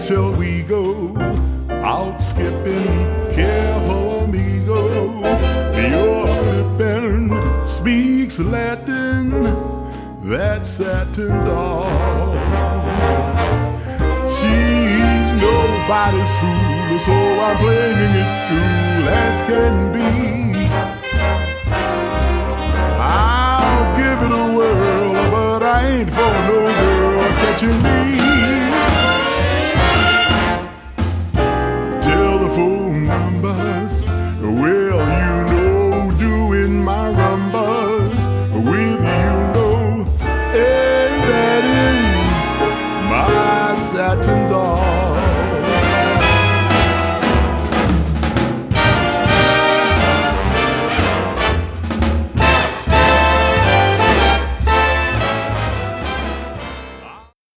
shall we go out skipping, careful amigo. Your flippin' speaks Latin, that satin doll. She's nobody's fool, so I'm playing it cool as can be. I'll give it a whirl, but I ain't for no girl catching me.